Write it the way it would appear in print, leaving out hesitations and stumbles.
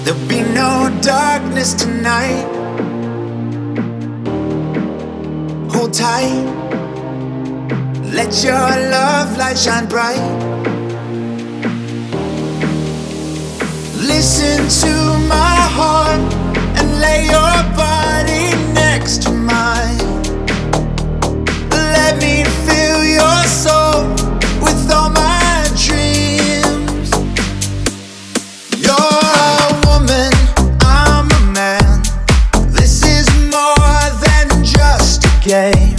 There'll be no darkness tonight. Hold tight. Let your love light shine bright. Listen to my heart and lay your body next to mine. Let me fill your soul with all my dreams. You're a woman, I'm a man. This is more than just a game.